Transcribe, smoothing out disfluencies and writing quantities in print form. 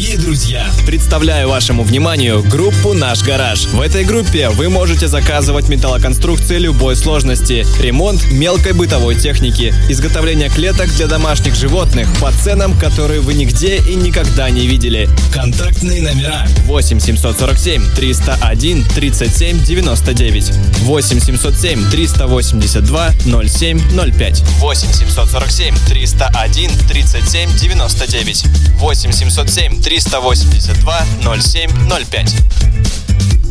Дорогие друзья, представляю вашему вниманию группу «Наш гараж». В этой группе вы можете заказывать металлоконструкции любой сложности, ремонт мелкой бытовой техники, изготовление клеток для домашних животных по ценам, которые вы нигде и никогда не видели. Контактные номера 8 747 301 37 99, 8 707 382 07 05, 8 747 301 37 99, 8 707 382 07 05.